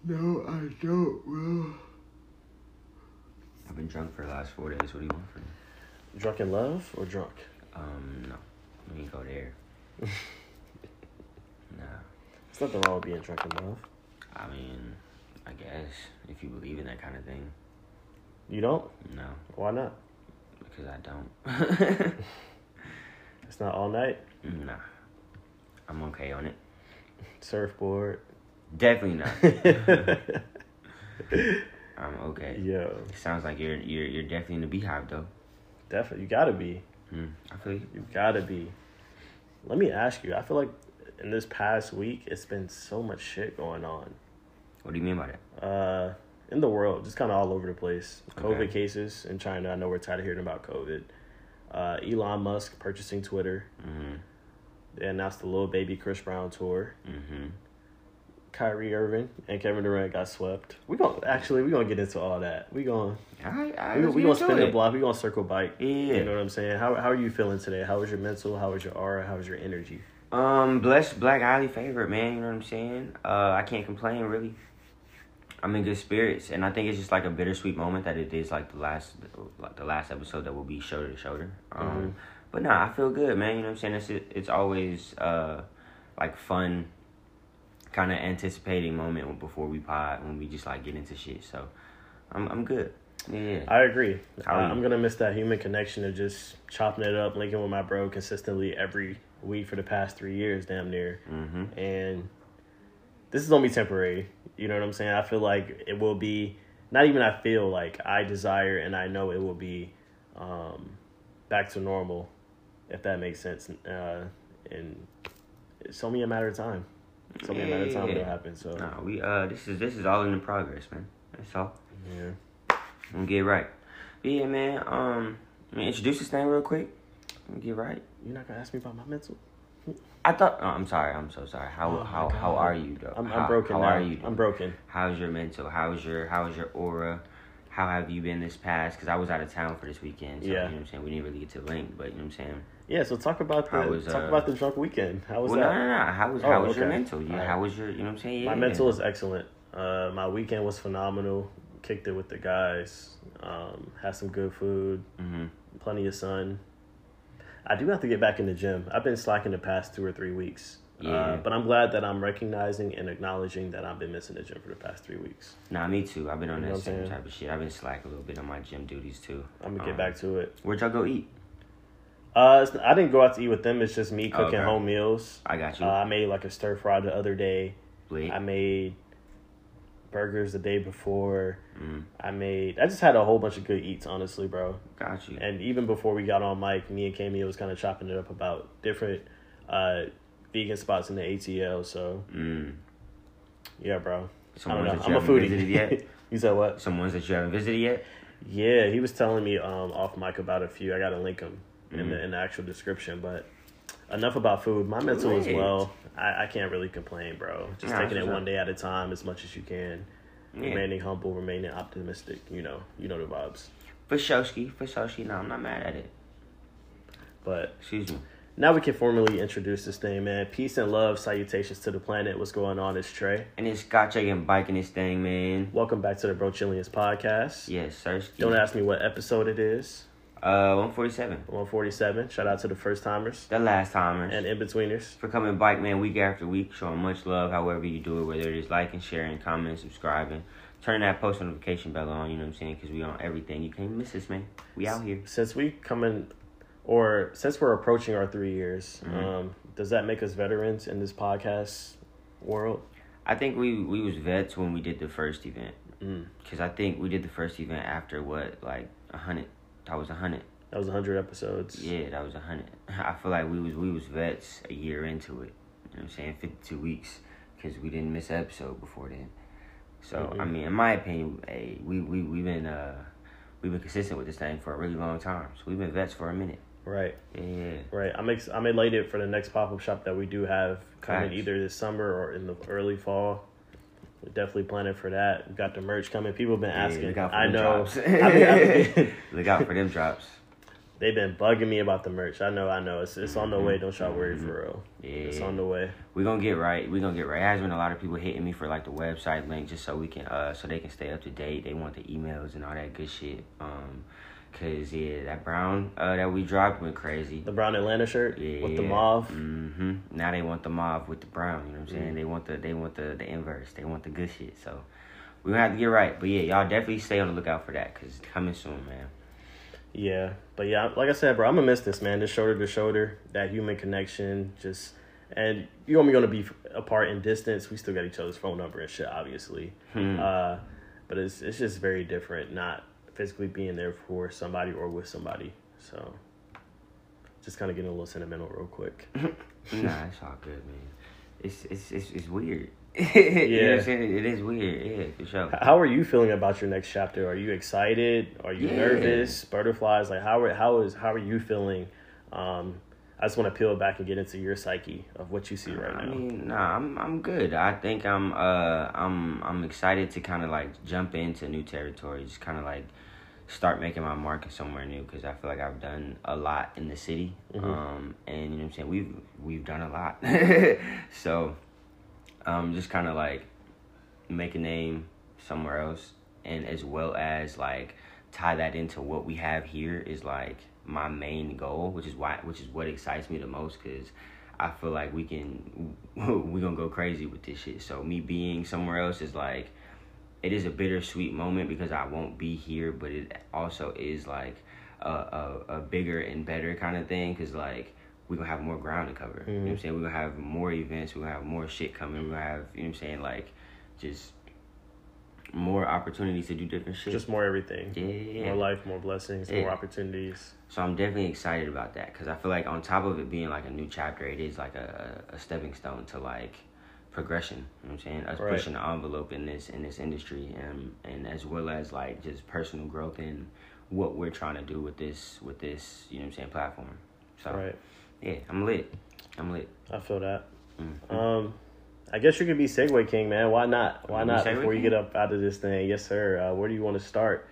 No, I don't, bro. I've been drunk for the last 4 days. What do you want from me? Drunk in love or drunk? No. Let me go there. Nah. There's nothing wrong with being drunk in love. I mean, I guess, if you believe in that kind of thing. You don't? No. Why not? Because I don't. It's not all night? Nah. I'm okay on it. Surfboard? Definitely not. I'm okay. Yo. Sounds like you're definitely in the beehive, though. Definitely. You gotta be. I feel you. You gotta be. Let me ask you. I feel like in this past week, it's been so much shit going on. What do you mean by that? In the world, just kind of all over the place. Okay. COVID cases in China. I know we're tired of hearing about COVID. Elon Musk purchasing Twitter. Mm-hmm. They announced the Lil Baby Chris Brown tour. Mm-hmm. Kyrie Irving and Kevin Durant got swept. We gonna get into all that. We gonna spin the block. We gonna circle bike. Yeah. You know what I'm saying? How are you feeling today? How was your mental? How was your aura? How was your energy? Blessed, black, highly favorite, man. You know what I'm saying? I can't complain, really. I'm in good spirits, and I think it's just like a bittersweet moment that it is like the last episode that will be shoulder to shoulder. But nah, I feel good, man. You know what I'm saying? It's always like fun, kind of anticipating moment before we pod when we just like get into shit. So I'm good. Yeah, I agree. How are you? I'm gonna miss that human connection of just chopping it up, linking with my bro consistently every week for the past 3 years, damn near. Mm-hmm. And this is only temporary. You know what I'm saying? I feel like it will be, not even I feel like, I desire and I know it will be back to normal, if that makes sense. And it's only a matter of time. It's only a matter of time when it happens. So nah, we this is all in the progress, man. That's all. yeah. I'm gonna get right. But yeah, man. Let me introduce this thing real quick. I'm gonna get right. You're not gonna ask me about my mental? I thought. Oh, I'm sorry. I'm so sorry. How are you though? I'm broken. How now. are you? I'm broken. How's your mental? How's your aura? How have you been this past? Because I was out of town for this weekend. So, Yeah. You know what I'm saying? We didn't really get to link, but you know what I'm saying? Yeah. So talk about the drunk weekend. How was that? No. How was your okay. mental? Yeah. How was your? You know what I'm saying? Yeah. My mental is excellent. My weekend was phenomenal. Kicked it with the guys. Had some good food. Mm-hmm. Plenty of sun. I do have to get back in the gym. I've been slacking the past 2 or 3 weeks. Yeah. But I'm glad that I'm recognizing and acknowledging that I've been missing the gym for the past 3 weeks. Nah, me too. I've been on You know that what I'm same saying? type of shit. I've been slack a little bit on my gym duties too. I'm gonna get back to it. Where'd y'all go eat? I didn't go out to eat with them. It's just me cooking Okay. home meals. I got you. I made like a stir fry the other day. Lit. I made burgers the day before. Mm. I just had a whole bunch of good eats, honestly, bro. Got you. And even before we got on mic, me and Camille was kind of chopping it up about different vegan spots in the ATL. So, yeah, bro. Some I don't ones know. that you I'm a haven't foodie. visited yet? You said what? Some ones that you haven't visited yet? Yeah, he was telling me off mic about a few. I got to link them in the actual description. But enough about food. My mental as Lit. well. I can't really complain, bro. Just Nah, taking it for one day at a time as much as you can. Yeah. Remaining humble, remaining optimistic. You know the vibes. For Shoshi. No, I'm not mad at it. But Excuse me. now we can formally introduce this thing, man. Peace and love, salutations to the planet. What's going on? It's Trey. And it's Scott and biking this thing, man. Welcome back to the Bro Chillians podcast. Yes, sir. Don't ask me what episode it is. 147. 147. Shout out to the first timers The last timers. and in betweeners. For coming bike, man, week after week, showing much love however you do it, whether it is liking, sharing, commenting, subscribing, turning that post notification bell on, you know what I'm saying, because we on everything. You can't miss us, man. We out here. Since we're approaching our 3 years, does that make us veterans in this podcast world? I think we was vets when we did the first event. Because I think we did the first event after, 100? That was 100. That was 100 episodes. Yeah, that was 100. I feel like we was vets a year into it. You know what I'm saying? 52 weeks. Because we didn't miss an episode before then. So, I mean, in my opinion, we've been consistent with this thing for a really long time. So we've been vets for a minute. Right. Yeah. Right. I'm elated for the next pop-up shop that we do have coming Facts. either this summer or in the early fall. We're definitely planning for that. We got the merch coming. People have been asking. Look out for I them know. drops. I mean, Look out for them drops. they've been bugging me about the merch. I know. It's on the way. Don't y'all worry, for real. Yeah. It's on the way. We're gonna get right. It has been a lot of people hitting me for like the website link just so we can so they can stay up to date. They want the emails and all that good shit. Cause that brown that we dropped went crazy. The brown Atlanta shirt with the mauve. Now they want the mauve with the brown. You know what I'm saying? They want the inverse. They want the good shit. So we're gonna have to get right. But yeah, y'all definitely stay on the lookout for that because it's coming soon, man. Yeah, but yeah, like I said, bro, I'm gonna miss this, man. This shoulder to shoulder, that human connection, and you're only gonna be apart in distance. We still got each other's phone number and shit, obviously. But it's just very different, not physically being there for somebody or with somebody. So, just kind of getting a little sentimental real quick. Nah, it's all good, man. It's weird. Yeah, You know what I'm saying? It is weird. Yeah, for sure. How are you feeling about your next chapter? Are you excited? Are you nervous? Butterflies? Like how are you feeling? I just want to peel back and get into your psyche of what you see right now. I mean, I'm good. I think I'm excited to kind of like jump into new territory. Just kind of like start making my mark somewhere new because I feel like I've done a lot in the city. And you know what I'm saying, we've done a lot. So just kind of like make a name somewhere else, and as well as like tie that into what we have here is like my main goal, which is what excites me the most because I feel like we gonna go crazy with this shit. So me being somewhere else is like, it is a bittersweet moment because I won't be here, but it also is like a bigger and better kind of thing because like we're gonna have more ground to cover. You know what I'm saying? We're gonna have more events, we're gonna have more shit coming, we're gonna have, you know what I'm saying, like just more opportunities to do different shit. Just more everything. Yeah. More life, more blessings, more opportunities. So I'm definitely excited about that because I feel like on top of it being like a new chapter, it is like a stepping stone to like progression. You know what I'm saying? Us pushing the envelope in this industry, and as well as like just personal growth in what we're trying to do with this, you know what I'm saying, platform. So yeah, I'm lit. I feel that. I guess you could be Segway King, man. Why not? Before you get up out of this thing, yes, sir. Where do you want to start?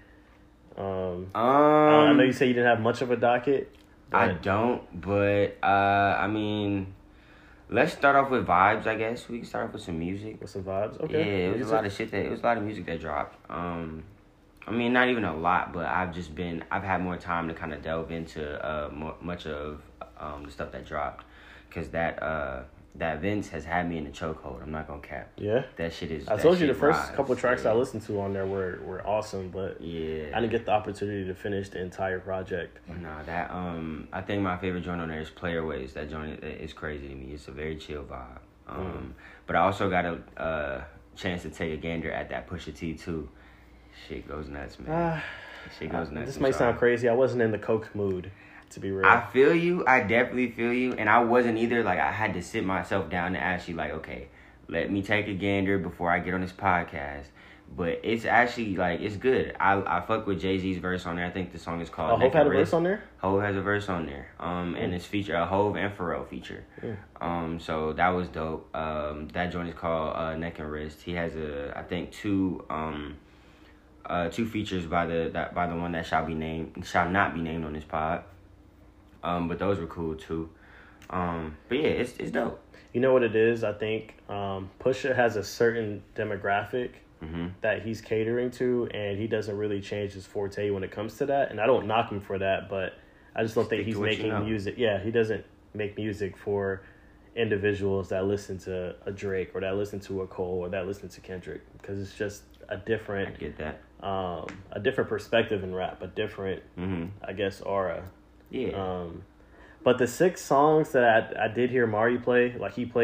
I know you say you didn't have much of a docket. I don't, but I mean, let's start off with vibes. I guess we can start off with some music. With some vibes, okay. Yeah, it was a lot of shit. It was a lot of music that dropped. I mean, not even a lot, but I've had more time to kind of delve into much of the stuff that dropped, because that Vince has had me in the chokehold. I'm not gonna cap. Yeah. That shit is. I told you the first couple tracks I listened to on there were awesome, but yeah, I didn't get the opportunity to finish the entire project. Nah, that I think my favorite joint on there is Player Ways. That joint is crazy to me. It's a very chill vibe. But I also got a chance to take a gander at that Pusha T too. Shit goes nuts, man. Shit goes nuts. This might sound crazy. I wasn't in the coke mood, to be real. I feel you. I definitely feel you. And I wasn't either. Like, I had to sit myself down and actually, like, okay, let me take a gander before I get on this podcast. But it's actually, like, it's good. I fuck with Jay-Z's verse on there. I think the song is called Hove had a verse on there? Hove has a verse on there. And it's feature a Hove and Pharrell feature. So that was dope. That joint is called Neck and Wrist. He has I think two features by the one that shall not be named on this pod. But those were cool too. But yeah, it's dope. You know what it is? I think Pusha has a certain demographic that he's catering to, and he doesn't really change his forte when it comes to that. And I don't knock him for that, but I just don't think he's making music. Yeah, he doesn't make music for individuals that listen to a Drake or that listen to a Cole or that listen to Kendrick, because it's just a different. I get that. A different perspective in rap, a different, I guess, aura. Yeah. But the 6 songs that I did hear Mari play, like he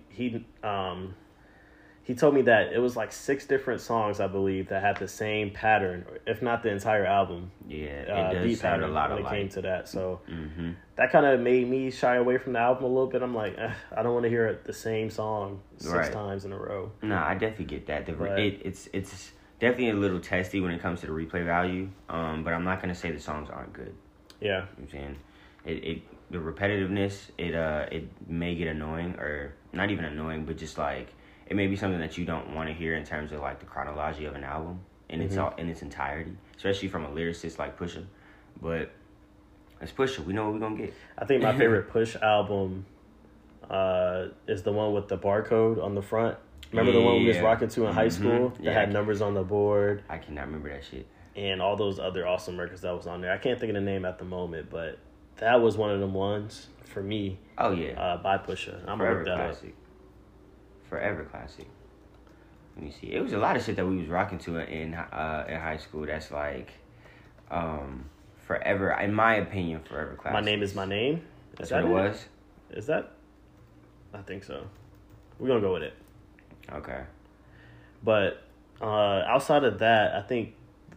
told me that it was like 6 different songs, I believe, that had the same pattern, if not the entire album. Yeah, it does beat sound pattern a lot when alike. it came to that. So that kind of made me shy away from the album a little bit. I'm like, I don't want to hear the same song 6 times in a row. No, I definitely get that. It's definitely a little testy when it comes to the replay value. But I'm not gonna say the songs aren't good. Yeah. You know what I'm saying? The repetitiveness, it may get annoying, or not even annoying, but just like it may be something that you don't want to hear in terms of like the chronology of an album in its entirety, especially from a lyricist like Pusha. But Let's push it. We know what we're gonna get. I think my favorite Push album is the one with the barcode on the front. Remember the one we was rocking to in high school that had numbers on the board? I cannot remember that shit. And all those other awesome records that was on there. I can't think of the name at the moment, but that was one of them ones for me. Oh yeah. By Pusha. I'm gonna look that classic. Forever classic. Let me see. It was a lot of shit that we was rocking to in high school. That's like, forever. In my opinion, forever classic. My Name Is My Name. That's what it was. Is that? I think so. We're gonna go with it. Okay. But outside of that, I think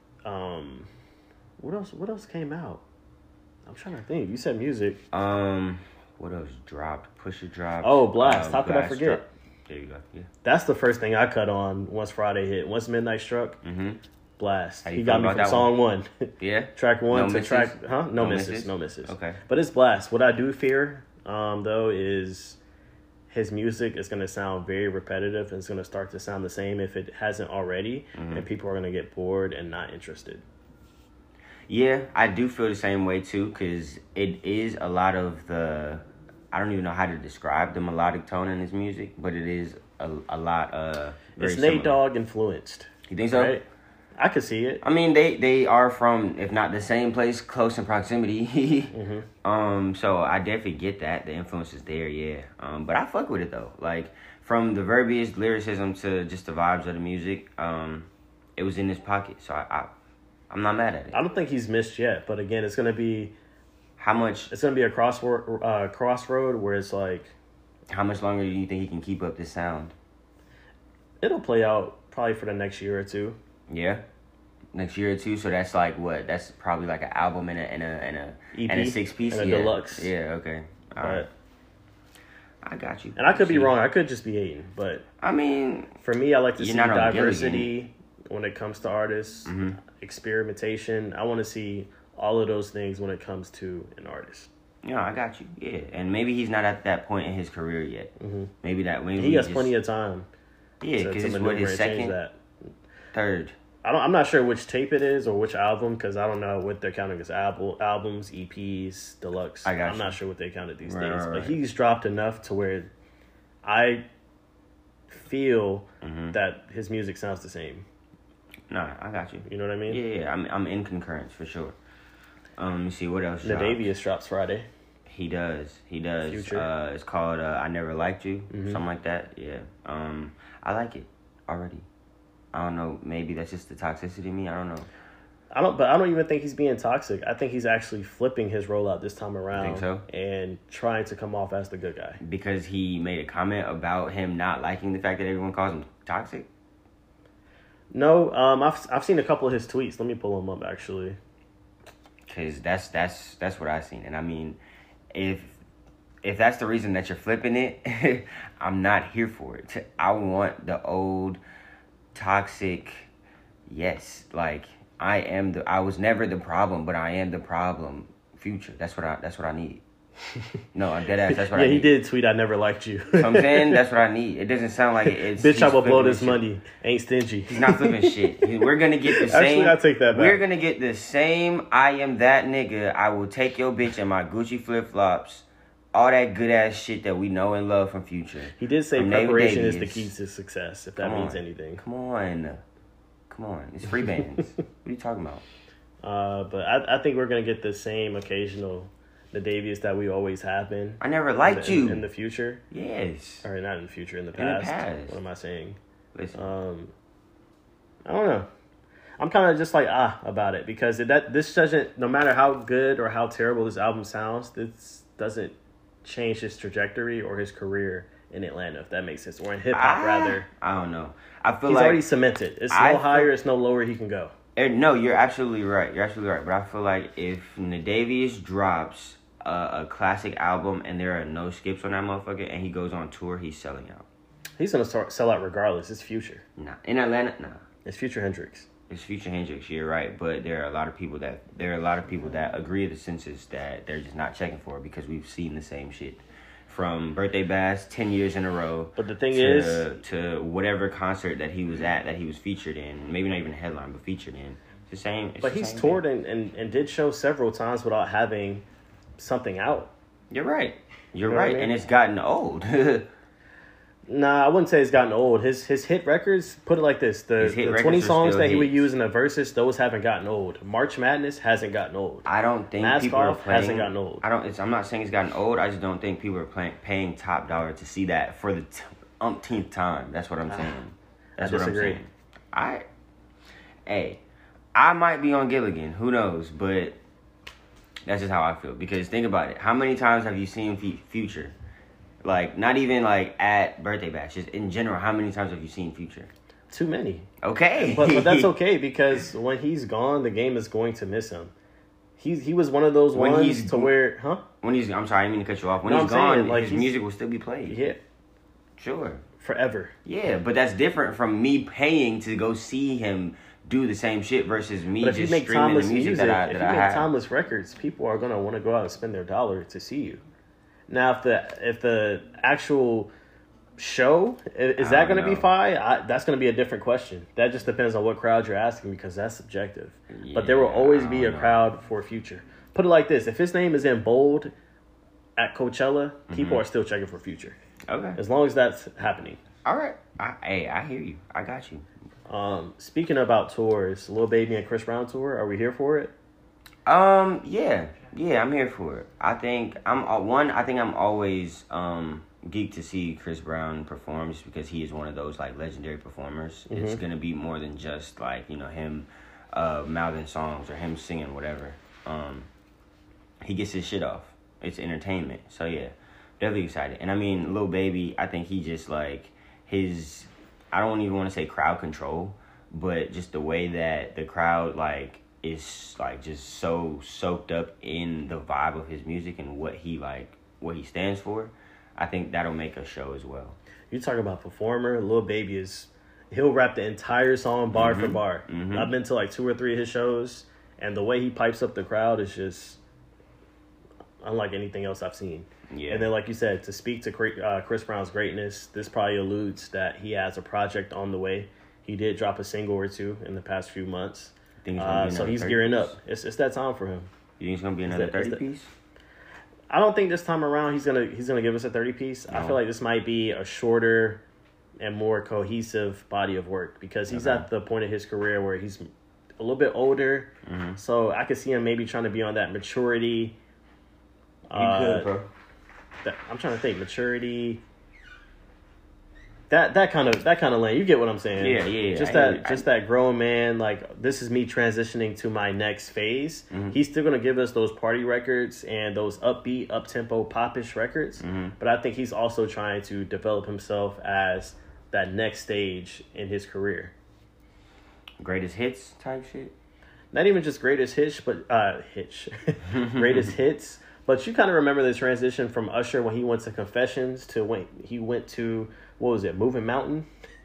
what else came out? I'm trying to think. You said music. What else dropped? Pusha dropped. Oh, Blast. How could I forget? There you go. Yeah. That's the first thing I cut on once Friday hit. Once midnight struck. Blast. He got me from song one. Yeah. Track one No to misses? track. No misses. misses? No misses. Okay. But it's Blast. What I do fear, though, is his music is going to sound very repetitive and it's going to start to sound the same if it hasn't already, and people are going to get bored and not interested. Yeah, I do feel the same way too, because it is a lot of the, I don't even know how to describe the melodic tone in his music, but it is a lot very It's similar. Nate Dogg influenced. You think so? Right? I could see it. I mean, they are from, if not the same place, close in proximity. So I definitely get that. The influence is there, yeah. But I fuck with it, though. Like, from the verbiage, lyricism, to just the vibes of the music, it was in his pocket. So I'm not mad at it. I don't think he's missed yet, but again, it's going to be... How much... It's going to be a crossroad where it's like... How much longer do you think he can keep up this sound? It'll play out probably for the next year or two. Yeah? Next year or two, so that's like what? That's probably like an album and a EP, and a 6-piece, and a deluxe. Yeah, okay. All right. I got you. And I could be wrong. I could just be hating, but I mean, for me, I like to see not on diversity when it comes to artists, experimentation. I want to see all of those things when it comes to an artist. Yeah, I got you. Yeah, and maybe he's not at that point in his career yet. Maybe He has plenty of time. Yeah, because it's what, his second, third. I'm not sure which tape it is or which album, because I don't know what they're counting as albums, EPs, deluxe. I'm not sure what they counted these days. Right. But he's dropped enough to where I feel that his music sounds the same. Nah, I got you. You know what I mean? Yeah, I'm in concurrence for sure. Let me see what else. Nadavius drops Friday. He does. Future. It's called I Never Liked You, something like that. Yeah. I like it already. I don't know. Maybe that's just the toxicity in me. I don't know. I don't even think he's being toxic. I think he's actually flipping his rollout this time around. You think so? And trying to come off as the good guy. Because he made a comment about him not liking the fact that everyone calls him toxic? No, I've seen a couple of his tweets. Let me pull them up, actually. Because that's what I've seen. And I mean, if that's the reason that you're flipping it, I'm not here for it. I want the old toxic, yes, like I was never the problem, but I am the problem. Future. That's what I need. No, I'm dead ass. That's what I need. Yeah, he did tweet, "I never liked you." So I'm saying that's what I need. It doesn't sound like it's bitch, I will blow this money. Ain't stingy. He's not flipping shit. We're gonna get the same. Actually, I take that back. We're gonna get the same. I am that nigga. I will take your bitch and my Gucci flip flops. All that good ass shit that we know and love from Future. He did say preparation is the key to success, if that means anything. Come on. It's free bands. What are you talking about? But I think we're gonna get the same occasional Nadavius that we always have been. I never liked you in the future. Yes. Or not in the future, in the past. In the past. What am I saying? Listen. I don't know. I'm kind of just like about it because this doesn't. No matter how good or how terrible this album sounds, this doesn't change his trajectory or his career in Atlanta, if that makes sense, or in hip hop rather. I don't know. I feel he's like already cemented. It's no higher, it's no lower he can go. No, you're absolutely right. But I feel like if Nadavius drops a classic album and there are no skips on that motherfucker and he goes on tour, he's selling out. He's gonna sell out regardless. It's Future. Nah, in Atlanta, nah. It's Future Hendrix. It's Future Hendrix. You're right, but there are a lot of people that agree to the census that they're just not checking for it because we've seen the same shit. From Birthday Bash 10 years in a row. But the thing is, to whatever concert that he was at, that he was featured in, maybe not even a headline, but featured in. the same. But he's toured and did show several times without having something out. You're right. You're You know right, what I mean? and it's gotten old. Nah, I wouldn't say it's gotten old. His hit records, put it like this, His hit the records 20 are songs still that he would hits. use in the verses, those haven't gotten old. March Madness hasn't goten old. I don't think Mask people are Off playing. hasn't gotten old. I'm not saying it's gotten old. I just don't think people are paying top dollar to see that for the umpteenth time. That's what I'm saying. That's what I'm disagree. saying. I might be on Gilligan. Who knows? But that's just how I feel. Because think about it. How many times have you seen Future? Like, not even like at birthday bash. Just in general, how many times have you seen Future? Too many. Okay. But that's okay because when he's gone, the game is going to miss him. He was one of those When ones he's- to where, I'm sorry, I didn't mean to cut you off. When No, he's I'm saying, gone, like, his he's- music will still be played. Yeah, Sure. forever. Yeah, but that's different from me paying to go see him do the same shit versus me But if you just make streaming the timeless music music, that if I you make have. timeless records, people are gonna want to go out and spend their dollar to see you. Now, if the actual show is that don't going to be know. fire, that's going to be a different question. That just depends on what crowd you're asking because that's subjective. But there will Yeah, always I be a don't know. crowd for Future. Put it like this: if his name is in bold at Coachella, people are still checking for Future. Okay. As long as that's happening. All right. I hear you. I got you. Speaking about tours, Lil Baby and Chris Brown tour, are we here for it? Yeah, I'm here for it. I think I'm always geeked to see Chris Brown perform just because he is one of those like legendary performers. It's gonna be more than just like, him mouthing songs or him singing whatever. He gets his shit off. It's entertainment. So yeah, definitely excited. And I mean, Lil Baby, I think he just like his, I don't even want to say crowd control, but just the way that the crowd like is like just so soaked up in the vibe of his music and what he stands for. I think that'll make a show as well. You talk about performer, Lil Baby he'll rap the entire song bar for bar. I've been to like 2 or 3 of his shows, and the way he pipes up the crowd is just unlike anything else I've seen. Yeah. And then, like you said, to speak to Chris Brown's greatness, this probably alludes that he has a project on the way. He did drop a single or 2 in the past few months. Think it's gonna be So another he's 30 gearing piece? up. It's that time for him. You think it's gonna be another that- 30 is that- piece? I don't think this time around he's gonna give us a 30 piece. I No. feel like this might be a shorter and more cohesive body of work because he's Okay. at the point of his career where he's a little bit older. So I could see him maybe trying to be on that maturity. bro. I'm trying to think maturity. That kind of lane. You get what I'm saying? Yeah. Just I- that grown man. Like, this is me transitioning to my next phase. He's still gonna give us those party records and those upbeat, up tempo, popish records. But I think he's also trying to develop himself as that next stage in his career. Greatest hits type shit. Not even just greatest hits, but greatest hits. But you kind of remember the transition from Usher when he went to Confessions to when he went to, what was it, Moving Mountain?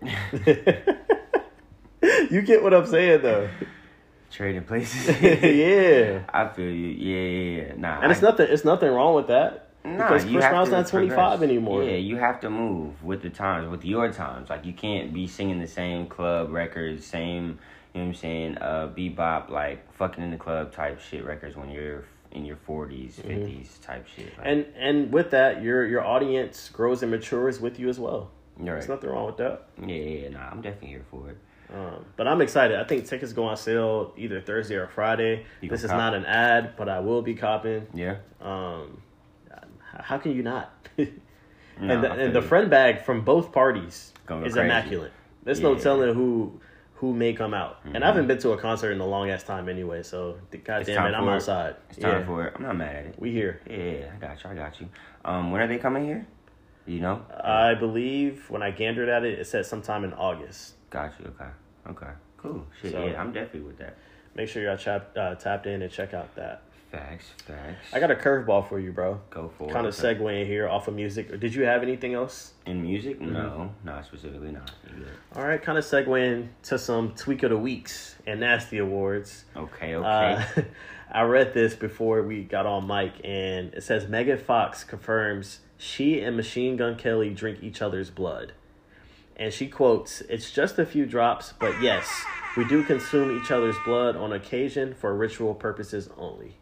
You get what I'm saying, though. Trading places. Yeah. I feel you. Yeah. Nah. And it's nothing wrong with that. Because you Chris have Brown's to not 25 progress. anymore. Yeah, you have to move with the times, with your times. Like, you can't be singing the same club records, same, you know what I'm saying, bebop, like, fucking in the club type shit records when you're in your 40s, 50s type shit. Like, And with that, your audience grows and matures with you as well. you're There's right. nothing wrong with that. Yeah, nah, I'm definitely here for it. But I'm excited. I think tickets go on sale either Thursday or Friday. You This is gonna cop? not an ad, but I will be copping. Yeah? How can you not? Nah, I and feel the you. friend bag from both parties Gonna go is crazy. immaculate. There's no Yeah. telling who may come out. And I haven't been to a concert in a long ass time anyway. So goddamn time it, I'm for it. outside. It's time for it. I'm not mad at it. We here. Yeah, I got you. When are they coming here? You know? I believe when I gandered at it, it said sometime in August. Got you. Okay. Cool. Shit, So- yeah, I'm definitely with that. Make sure y'all tapped in and check out that. Facts. I got a curveball for you, bro. Go for it. Kind of segueing here off of music. Did you have anything else? In music? No, not specifically. Not. You good. All right, kind of segueing to some Tweak of the Weeks and Nasty Awards. Okay. I read this before we got on mic, and it says Megan Fox confirms she and Machine Gun Kelly drink each other's blood. And she quotes, "It's just a few drops, but yes, we do consume each other's blood on occasion for ritual purposes only."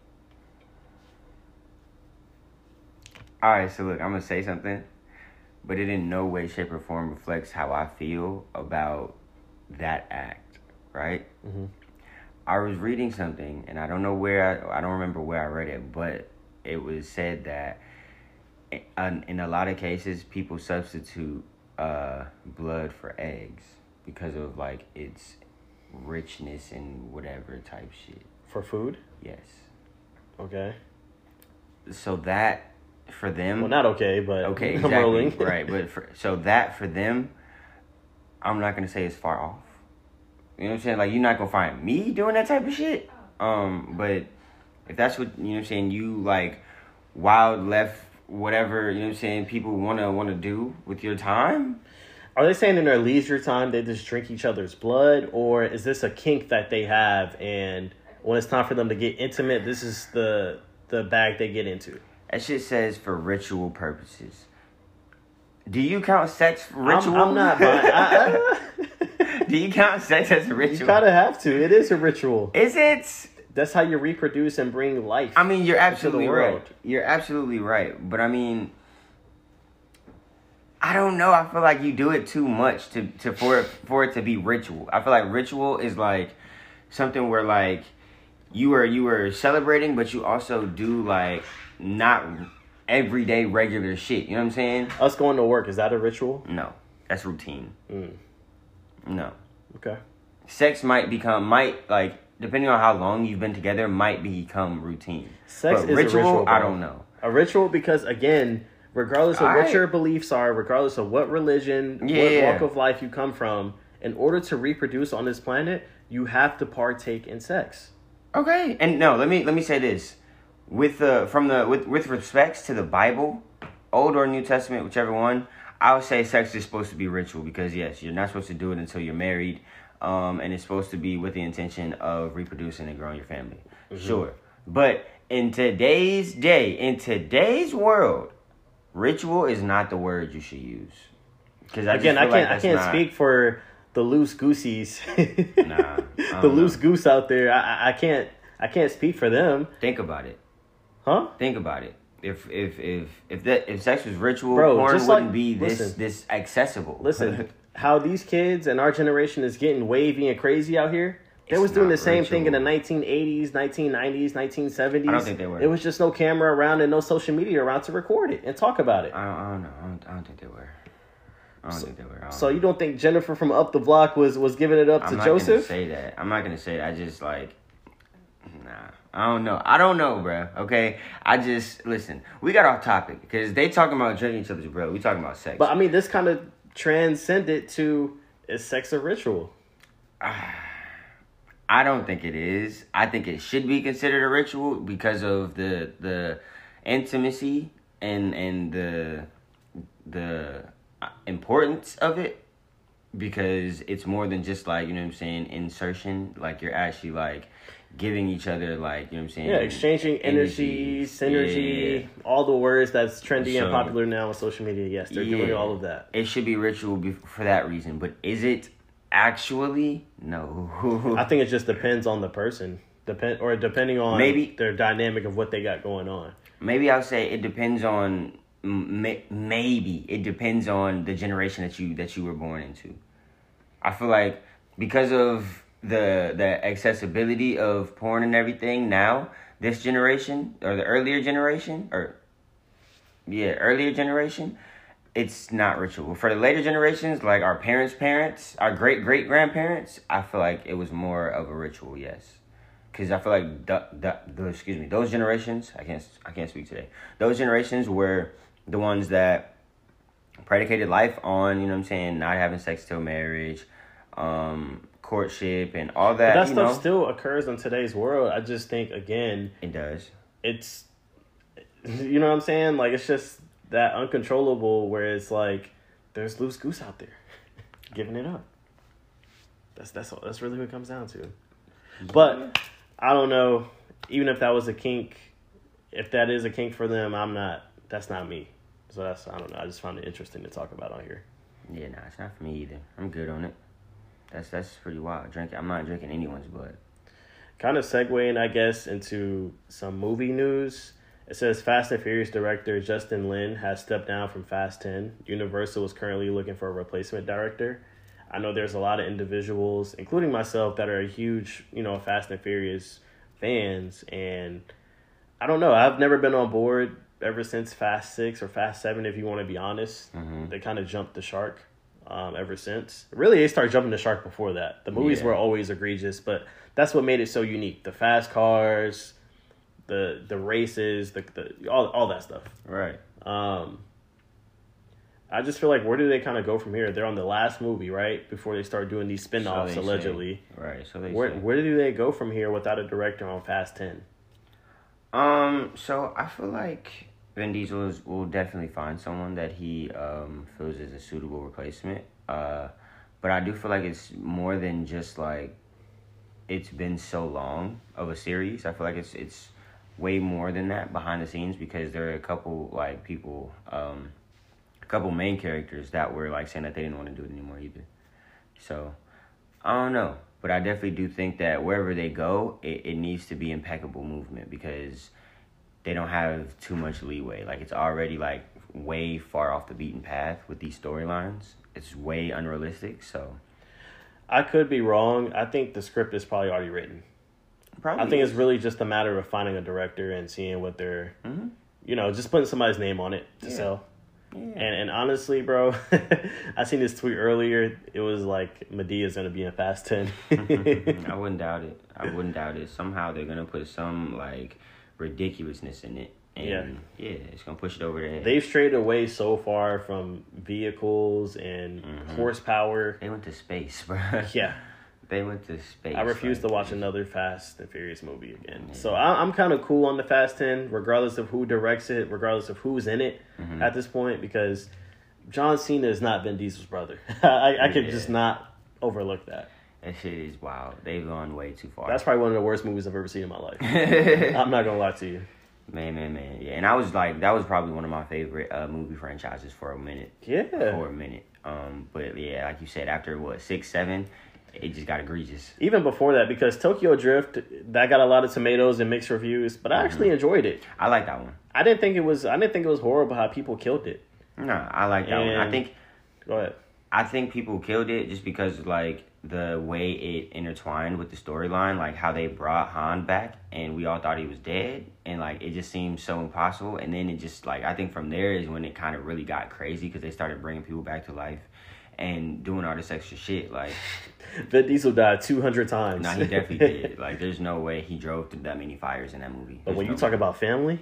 All right, so look, I'm going to say something, but it in no way, shape, or form reflects how I feel about that act, right? Mm-hmm. I was reading something, and I don't know where, I don't remember where I read it, but it was said that in a lot of cases, people substitute blood for eggs because of, like, its richness and whatever type shit. For food? Yes. Okay. So that, for them... Well, not okay, but okay, I'm exactly, rolling. right. But so that, for them, I'm not going to say it's far off. You know what I'm saying? Like, you're not going to find me doing that type of shit. But if that's what, you know what I'm saying, you, like, wild left, whatever, you know what I'm saying, people want to do with your time. Are they saying in their leisure time they just drink each other's blood? Or is this a kink that they have, and when it's time for them to get intimate, this is the bag they get into? That shit says for ritual purposes. Do you count sex for ritual? I'm not buying. Do you count sex as a ritual? You kind of have to. It is a ritual. Is it? That's how you reproduce and bring life. I mean, you're absolutely world. right. You're absolutely right. But I mean, I don't know. I feel like you do it too much for it to be ritual. I feel like ritual is like something where like you were celebrating, but you also do like not everyday regular shit. You know what I'm saying? Us going to work, is that a ritual? No, that's routine. No. Okay. Sex might like, depending on how long you've been together, might become routine. Sex but is ritual, a ritual, bro. I don't know. A ritual because, again, regardless of what your beliefs are, regardless of what religion, what walk of life you come from, in order to reproduce on this planet, you have to partake in sex. Okay. And no, let me say this. With respects to the Bible, Old or New Testament, whichever one, I would say sex is supposed to be ritual because, yes, you're not supposed to do it until you're married. And it's supposed to be with the intention of reproducing and growing your family. Mm-hmm. Sure. But in today's world, ritual is not the word you should use. Because I can't speak for the loose goosies. The loose goose out there. I can't speak for them. Think about it. Huh? Think about it. If sex was ritual, bro, porn wouldn't be this accessible. Listen, how these kids and our generation is getting wavy and crazy out here. They was doing the same thing in the 1980s, 1990s, 1970s. I don't think they were. It was just no camera around and no social media around to record it and talk about it. I don't know. I don't think they were. So you don't think Jennifer from Up the Block was giving it up to Joseph? I'm not gonna say that. I just like, nah. I don't know, bro. Okay, listen. We got off topic because they talking about drinking each other's blood. We talking about sex. But I mean, this kind of transcended to, is sex a ritual? I don't think it is. I think it should be considered a ritual because of the intimacy and the importance of it, because it's more than just like, you know what I'm saying, insertion. Like, you're actually like giving each other, like, you know what I'm saying, exchanging energy, synergy, all the words that's trendy and popular now on social media. Yes, they're doing all of that. It should be ritual for that reason, but is it actually? No. I think it just depends on the person, depending on maybe their dynamic of what they got going on. Maybe I'll say it depends on maybe it depends on the generation that you were born into. I feel like because of the accessibility of porn and everything now, this generation or the earlier generation, it's not ritual. For the later generations, like our parents, our great-great-grandparents, I feel like it was more of a ritual, yes. Because I feel like those generations, I can't speak today. Those generations were the ones that predicated life on, you know what I'm saying, not having sex till marriage, courtship and all that. But that stuff still occurs in today's world. I just think, again, it does. It's, you know what I'm saying? Like, it's just that uncontrollable where it's like there's loose goose out there giving it up. That's really what it comes down to. But I don't know, even if that was a kink, if that is a kink for them, that's not me. So I don't know. I just found it interesting to talk about on here. Yeah, nah, it's not for me either. I'm good on it. That's pretty wild. I'm not drinking anyone's blood. Kind of segueing, I guess, into some movie news. It says Fast and Furious director Justin Lin has stepped down from Fast 10. Universal is currently looking for a replacement director. I know there's a lot of individuals, including myself, that are huge, Fast and Furious fans. And I don't know. I've never been on board ever since Fast 6 or Fast 7, if you want to be honest. Mm-hmm. They kind of jumped the shark ever since. Really, they started jumping the shark before that. The movies were always egregious, but that's what made it so unique. The fast cars, the races, the all that stuff. Right. I just feel like, where do they kind of go from here? They're on the last movie, right? Before they start doing these spin-offs, allegedly. Say. Right, so where do they go from here without a director on Fast 10? So I feel like Vin Diesel will definitely find someone that he feels is a suitable replacement. But I do feel like it's more than just like it's been so long of a series. I feel like it's way more than that behind the scenes, because there are a couple like people, a couple main characters that were like saying that they didn't want to do it anymore either. So I don't know. But I definitely do think that wherever they go, it needs to be impeccable movement, because they don't have too much leeway. Like, it's already, like, way far off the beaten path with these storylines. It's way unrealistic, so. I could be wrong. I think the script is probably already written. Probably. I think it's really just a matter of finding a director and seeing what they're, just putting somebody's name on it to sell. Yeah. And honestly, bro, I seen this tweet earlier. It was like Medea's going to be in Fast 10. I wouldn't doubt it. Somehow they're going to put some, like, ridiculousness in it. And it's going to push it over the head. They've strayed away so far from vehicles and horsepower. They went to space, bro. Yeah. They went to space. I refuse to watch another Fast and Furious movie again. Yeah. So I'm kind of cool on the Fast 10, regardless of who directs it, regardless of who's in it at this point, because John Cena is not Vin Diesel's brother. I could just not overlook that. That shit is wild. They've gone way too far. That's probably one of the worst movies I've ever seen in my life. I'm not going to lie to you. Man. Yeah, and I was like, that was probably one of my favorite movie franchises for a minute. Yeah. But yeah, like you said, after 6, 7... it just got egregious. Even before that, because Tokyo Drift, that got a lot of tomatoes and mixed reviews, but I actually enjoyed it. I like that one. I didn't think it was horrible how people killed it. No, I like that one. Go ahead. I think people killed it just because, like, the way it intertwined with the storyline, like how they brought Han back and we all thought he was dead, and like it just seemed so impossible. And then it just, like, I think from there is when it kind of really got crazy, because they started bringing people back to life and doing all this extra shit. Like, Vin Diesel died 200 times. Nah, he definitely did. Like, there's no way he drove through that many fires in that movie. But when you talk about family,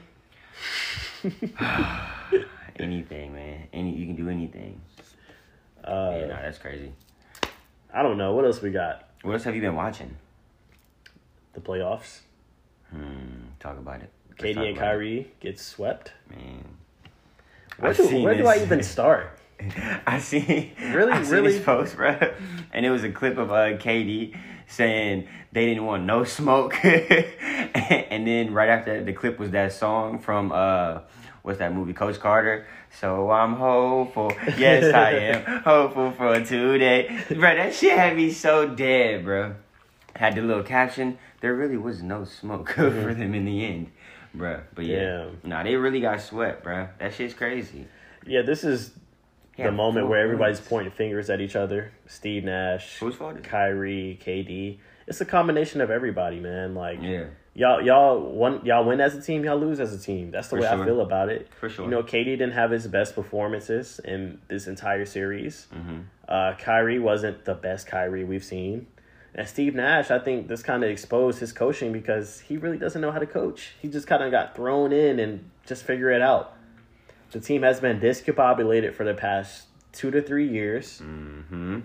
anything, man. You can do anything. That's crazy. I don't know. What else we got? What else have you been watching? The playoffs. Talk about it. KD and Kyrie get swept. Man. Where do I even start? I seen really this post, bro, and it was a clip of KD saying they didn't want no smoke, and then right after the clip was that song from what's that movie, Coach Carter. So I'm hopeful, yes I am hopeful for today, bro. That shit had me so dead, bro. Had the little caption, there really was no smoke for them in the end, bro. But they really got swept, bro. That shit's crazy. Yeah, this is the moment where everybody's pointing fingers at each other. Steve Nash, Kyrie, KD. It's a combination of everybody, man. Like, y'all win as a team, y'all lose as a team. That's the way I feel about it. For sure. KD didn't have his best performances in this entire series. Kyrie wasn't the best Kyrie we've seen. And Steve Nash, I think this kind of exposed his coaching, because he really doesn't know how to coach. He just kind of got thrown in and just figure it out. The team has been discombobulated for the past 2 to 3 years. And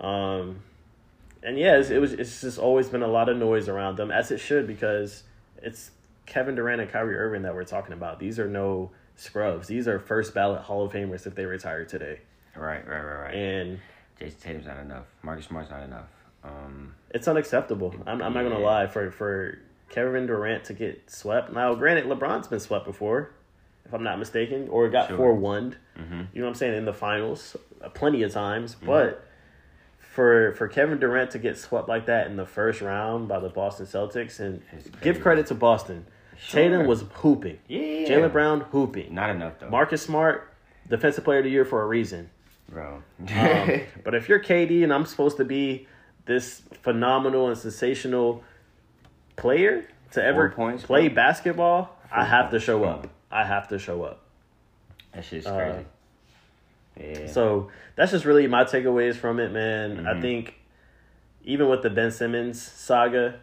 it's just always been a lot of noise around them, as it should, because it's Kevin Durant and Kyrie Irving that we're talking about. These are no scrubs. These are first ballot Hall of Famers if they retire today. Right. And Jason Tatum's not enough. Marcus Smart's not enough. It's unacceptable. I'm not gonna lie, for Kevin Durant to get swept. Now, granted, LeBron's been swept before, if I'm not mistaken, or got 4-1'd. You know what I'm saying, in the finals. plenty of times, but for Kevin Durant to get swept like that in the first round by the Boston Celtics, and give credit to Boston. Sure. Tatum was hooping. Yeah. Jaylen Brown hooping. Not enough though. Marcus Smart, Defensive Player of the Year for a reason. Bro. But if you're KD and I'm supposed to be this phenomenal and sensational player to ever play basketball, I have to show up. I have to show up. That shit's crazy. Yeah. So that's just really my takeaways from it, man. I think even with the Ben Simmons saga,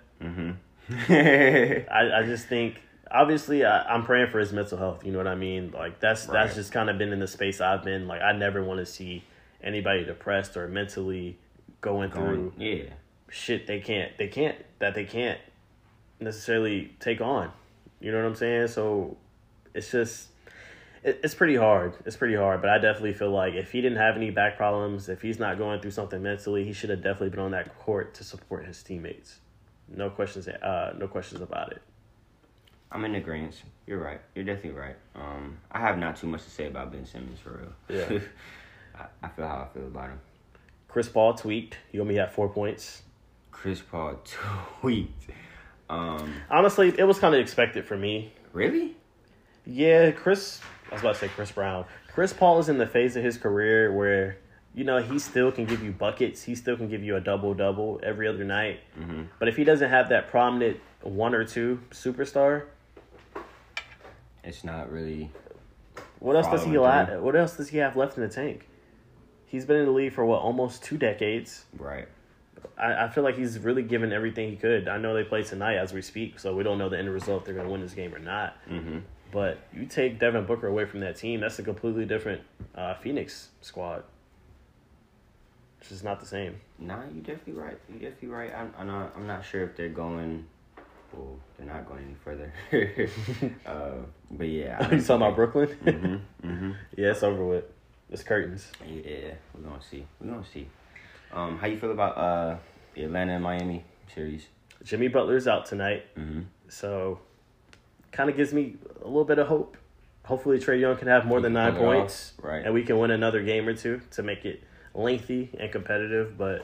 I just think, obviously, I'm praying for his mental health. You know what I mean? Like that's just kind of been in the space I've been. Like I never want to see anybody depressed or mentally going through shit they can't necessarily take on. You know what I'm saying? So it's just it's pretty hard. It's pretty hard. But I definitely feel like if he didn't have any back problems, if he's not going through something mentally, he should have definitely been on that court to support his teammates. No questions about it. I'm in agreement. You're right. You're definitely right. I have not too much to say about Ben Simmons for real. Yeah. I feel how I feel about him. Chris Paul tweaked. He only had 4 points. Chris Paul tweaked. Honestly, it was kind of expected for me. Really? Yeah, I was about to say Chris Brown. Chris Paul is in the phase of his career where, you know, he still can give you buckets. He still can give you a double-double every other night. But if he doesn't have that prominent 1 or 2 superstar, it's not really. What else does he have left in the tank? He's been in the league for almost 2 decades. Right. I feel like he's really given everything he could. I know they play tonight as we speak, so we don't know the end result if they're going to win this game or not. But you take Devin Booker away from that team, that's a completely different Phoenix squad. It's just not the same. Nah, you're definitely right. I'm not sure if they're going. Well, they're not going any further. But yeah. You talking about Brooklyn? Yeah, it's over with. It's curtains. Yeah, we're gonna see. How you feel about the Atlanta and Miami series? Jimmy Butler's out tonight, so kind of gives me a little bit of hope. Hopefully, Trae Young can have more than 9 points, right? And we can win another game or two to make it lengthy and competitive. But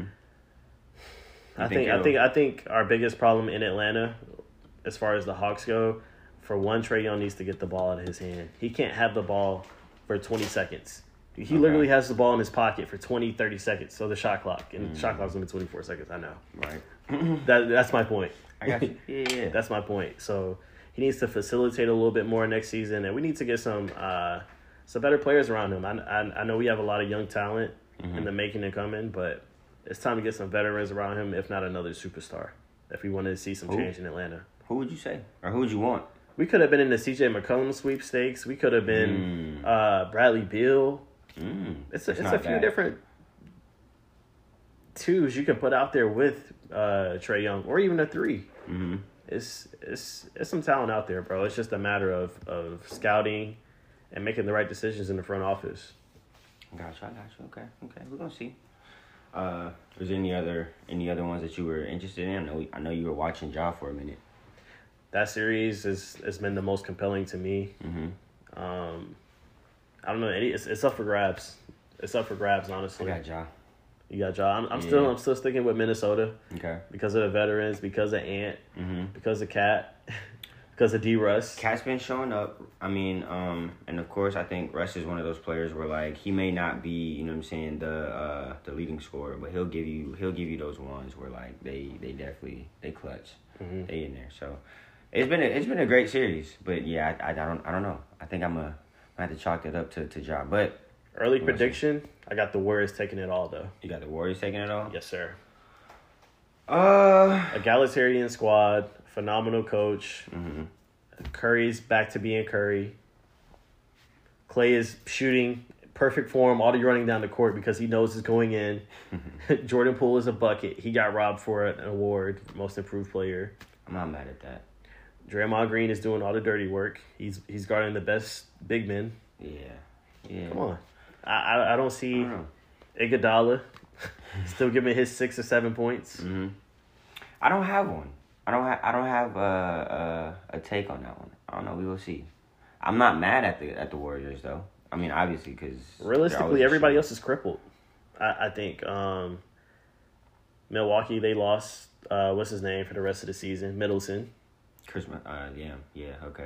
I think our biggest problem in Atlanta, as far as the Hawks go, for one, Trae Young needs to get the ball out of his hand. He can't have the ball for 20 seconds. He literally has the ball in his pocket for 20, 30 seconds. So the shot clock. And the shot clock's only 24 seconds, I know. Right. That's my point. I got you. Yeah. That's my point. So he needs to facilitate a little bit more next season. And we need to get some better players around him. I know we have a lot of young talent in the making and coming, but it's time to get some veterans around him, if not another superstar, if we wanted to see some change in Atlanta. Who would you say? Or who would you want? We could have been in the C.J. McCollum sweepstakes. We could have been Bradley Beal. It's a few different twos you can put out there with Trae Young, or even a 3. It's some talent out there, bro. It's just a matter of scouting and making the right decisions in the front office. Gotcha. Okay. We're gonna see. Was there any other ones that you were interested in? I know you were watching Ja for a minute. That series has been the most compelling to me. I don't know. It's up for grabs. It's up for grabs, honestly. I got Ja. You got Ja. I'm still sticking with Minnesota. Okay. Because of the veterans, because of Ant, because of Cat, because of D. Russ. Cat's been showing up. I mean, and of course, I think Russ is one of those players where, like, he may not be, you know what I'm saying, the leading scorer, but he'll give you those ones where, like, they clutch, they in there. So it's been a great series, but yeah, I don't know. I think I'm gonna have to chalk that up to Ja. But early prediction, I got the Warriors taking it all, though. You got the Warriors taking it all? Yes, sir. A egalitarian squad, phenomenal coach. Curry's back to being Curry. Clay is shooting perfect form, already running down the court because he knows it's going in. Jordan Poole is a bucket. He got robbed for an award, most improved player. I'm not mad at that. Draymond Green is doing all the dirty work. He's guarding the best big men. Yeah. Come on. I don't see Iguodala still giving his 6 or 7 points. I don't have one. I don't have a take on that one. I don't know. We will see. I'm not mad at the Warriors though. I mean, obviously, because realistically, everybody else is crippled. I think Milwaukee, they lost what's his name for the rest of the season, Middleton. Christmas. Yeah. Okay.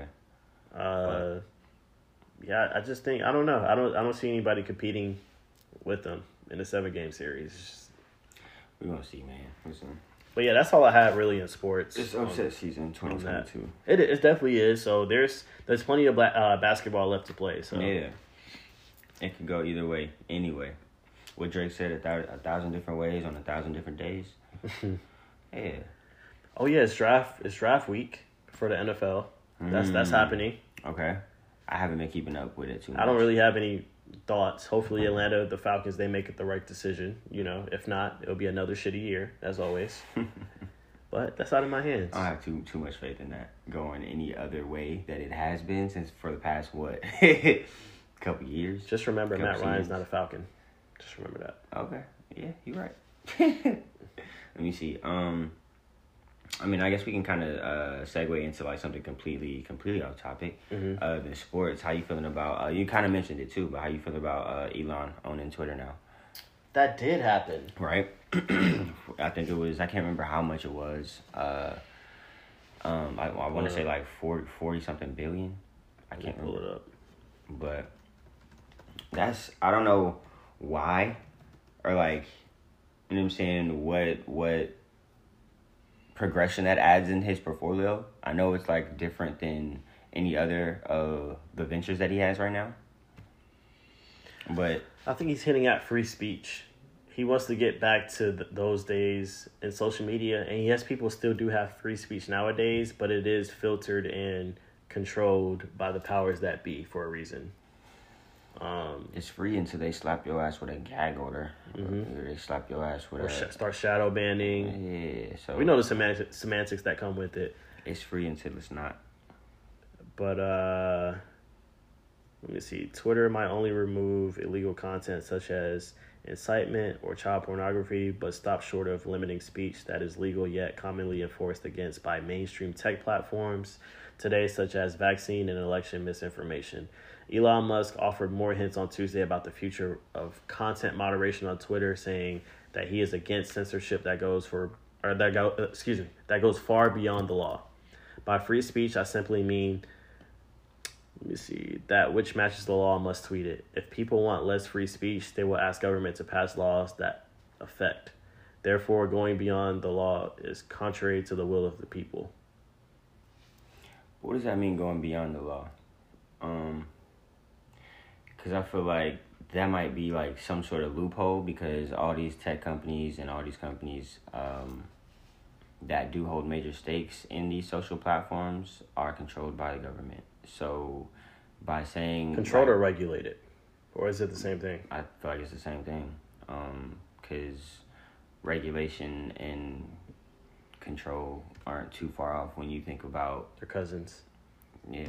Yeah, I just think I don't know. I don't see anybody competing with them in the 7-game series. We're gonna see, man. Listen. But yeah, that's all I have really in sports. It's upset season 2022. It definitely is. So there's plenty of basketball left to play. So yeah, it could go either way, anyway. What Drake said, 1,000 different ways on 1,000 different days. Yeah. Oh yeah, it's draft week for the NFL. That's happening. Okay. I haven't been keeping up with it too much. I don't really have any thoughts. Hopefully Atlanta, the Falcons, they make it the right decision. If not, it'll be another shitty year, as always. But that's out of my hands. I don't have too much faith in that going any other way that it has been since for the past, couple years. Just remember, Matt Ryan's not a Falcon. Just remember that. Okay. Yeah, you're right. Let me see. I mean, I guess we can kind of segue into like something completely off topic. The sports. How you feeling about? You kind of mentioned it too, but how you feeling about Elon owning Twitter now? That did happen, right? I think it was. I can't remember how much it was. I want to say like 40 something billion. I can't pull it up, but that's I don't know why or like you know what I'm saying what progression that adds in his portfolio. I know it's like different than any other of the ventures that he has right now. But I think he's hitting at free speech. He wants to get back to those days in social media. And yes, people still do have free speech nowadays, but it is filtered and controlled by the powers that be for a reason. It's free until they slap your ass with a gag order. Or they slap your ass with start shadow banning. Yeah, so we know the semantics that come with it. It's free until it's not. But let me see. Twitter might only remove illegal content such as incitement or child pornography, but stop short of limiting speech that is legal yet commonly enforced against by mainstream tech platforms today, such as vaccine and election misinformation. Elon Musk offered more hints on Tuesday about the future of content moderation on Twitter, saying that he is against censorship that goes far beyond the law. By free speech, I simply mean, that which matches the law must tweet it. If people want less free speech, they will ask government to pass laws that affect. Therefore, going beyond the law is contrary to the will of the people. What does that mean, going beyond the law? Because I feel like that might be like some sort of loophole, because all these tech companies and all these companies that do hold major stakes in these social platforms are controlled by the government. So by saying controlled or regulated, or is it the same thing? I feel like it's the same thing, because regulation and control aren't too far off when you think about their cousins. Yeah.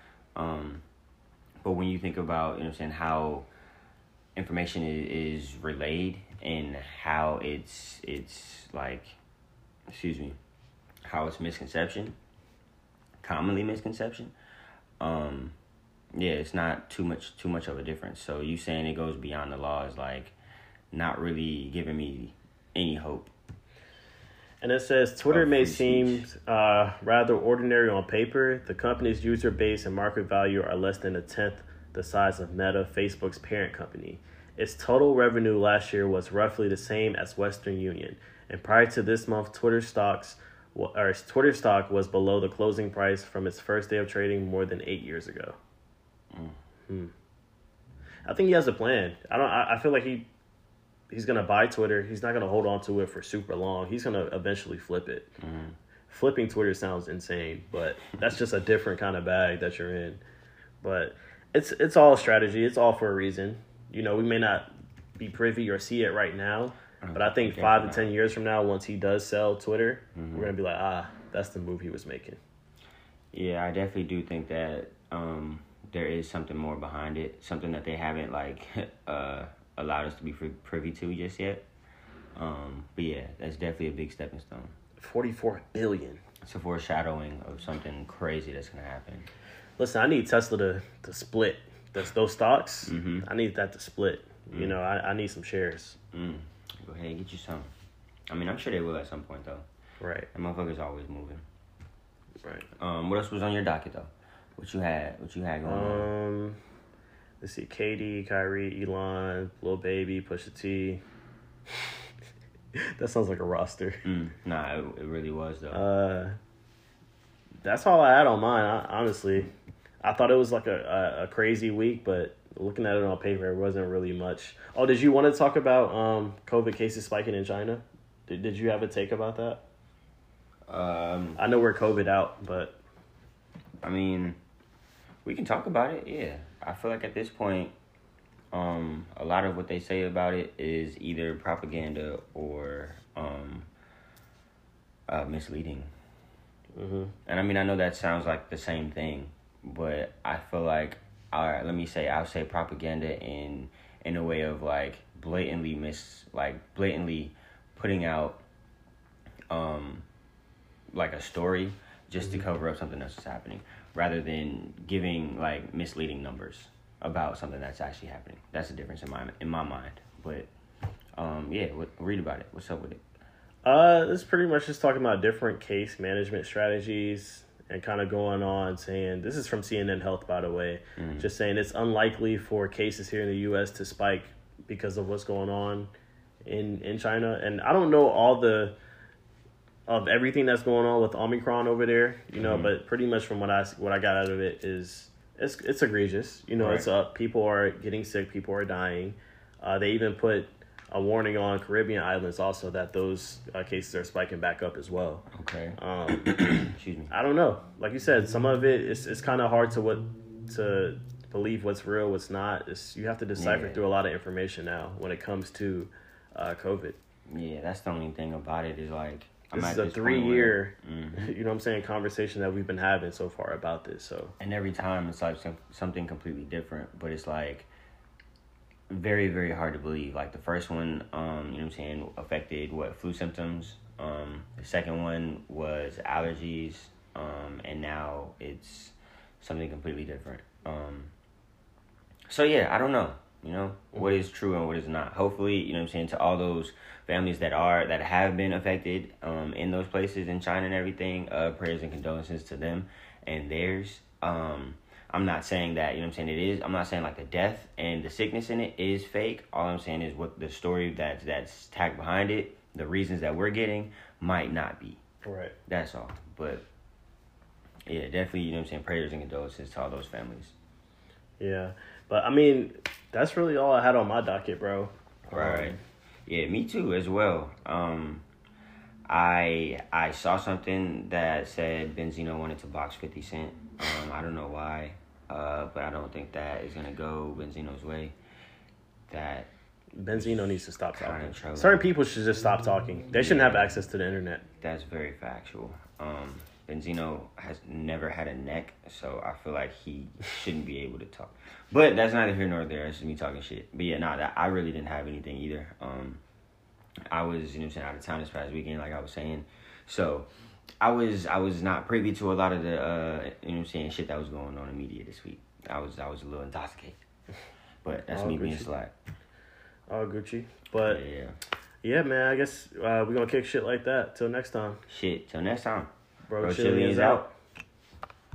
But when you think about, how information is relayed and how it's like, how it's commonly misconception. It's not too much of a difference. So you saying it goes beyond the law is like not really giving me any hope. And it says Twitter may seem rather ordinary on paper. The company's user base and market value are less than a tenth the size of Meta, Facebook's parent company. Its total revenue last year was roughly the same as Western Union. And prior to this month, Twitter stock was below the closing price from its first day of trading more than 8 years ago. I think he has a plan. I feel like he's gonna buy Twitter. He's not gonna hold on to it for super long. He's gonna eventually flip it. Flipping Twitter sounds insane, but that's just a different kind of bag that you're in. But it's all strategy. It's all for a reason. We may not be privy or see it right now, but I think 5 to 10 years from now, once he does sell Twitter, we're gonna be like, that's the move he was making. Yeah, I definitely do think that there is something more behind it, something that they haven't allowed us to be privy to just yet. But yeah, that's definitely a big stepping stone. 44 billion. It's a foreshadowing of something crazy that's gonna happen. Listen, I need Tesla to split those stocks. Mm-hmm. I need that to split. You know, I need some shares. Go ahead and get you some. I mean, I'm sure they will at some point though. Right. And motherfuckers always moving. Right. What else was on your docket though? What you had going on? Let's see. KD, Kyrie, Elon, Lil Baby, Pusha T. That sounds like a roster. Nah, it really was though. That's all I had on mine. Honestly, I thought it was like a crazy week, but looking at it on paper, it wasn't really much. Oh, did you want to talk about COVID cases spiking in China? Did you have a take about that? I know we're COVID out, but I mean, we can talk about it. Yeah, I feel like at this point, a lot of what they say about it is either propaganda or misleading. Mm-hmm. And I mean, I know that sounds like the same thing, but I feel like, all right, I'll say propaganda in a way of like blatantly putting out like a story just to cover up something else that's happening, rather than giving like misleading numbers about something that's actually happening. That's the difference in my mind. But read about it. What's up with it? It's pretty much just talking about different case management strategies and kind of going on saying, this is from CNN Health, by the way, just saying it's unlikely for cases here in the U.S. to spike because of what's going on in China. And I don't know of everything that's going on with Omicron over there, you know, but pretty much from what I got out of it is it's egregious. You know, right. It's up. People are getting sick. People are dying. They even put a warning on Caribbean islands also that those cases are spiking back up as well. Okay. Excuse me. I don't know. Like you said, some of it it's kind of hard to believe what's real, what's not. You have to decipher through a lot of information now when it comes to COVID. Yeah, that's the only thing about it is like, this is a 3-year, you know what I'm saying, conversation that we've been having so far about this. So, and every time it's like something completely different, but it's like very, very hard to believe. Like the first one, you know what I'm saying, affected flu symptoms. The second one was allergies, and now it's something completely different. So yeah, I don't know, you know, what is true and what is not. Hopefully, you know what I'm saying, to all those families that have been affected in those places in China and everything, prayers and condolences to them and theirs. I'm not saying that, you know what I'm saying, it is. I'm not saying like the death and the sickness in it is fake. All I'm saying is what the story that's tagged behind it, the reasons that we're getting might not be. Right. That's all. But yeah, definitely, you know what I'm saying, prayers and condolences to all those families. Yeah. But I mean, that's really all I had on my docket, bro. Right. Yeah, me too as well. I saw something that said Benzino wanted to box 50 Cent. I don't know why, but I don't think that is gonna go Benzino's way. That Benzino needs to stop talking. Trouble. Certain people should just stop talking. They shouldn't have access to the internet. That's very factual. Benzino has never had a neck, so I feel like he shouldn't be able to talk. But that's neither here nor there. It's just me talking shit. But yeah, I really didn't have anything either. I was, you know what I'm saying, out of town this past weekend, like I was saying. So I was not privy to a lot of the, you know what I'm saying, shit that was going on in media this week. I was a little intoxicated. But that's me being slack. Oh, Gucci. But yeah, man, I guess we're going to kick shit like that. Till next time. Till next time. Bro, Chili is out.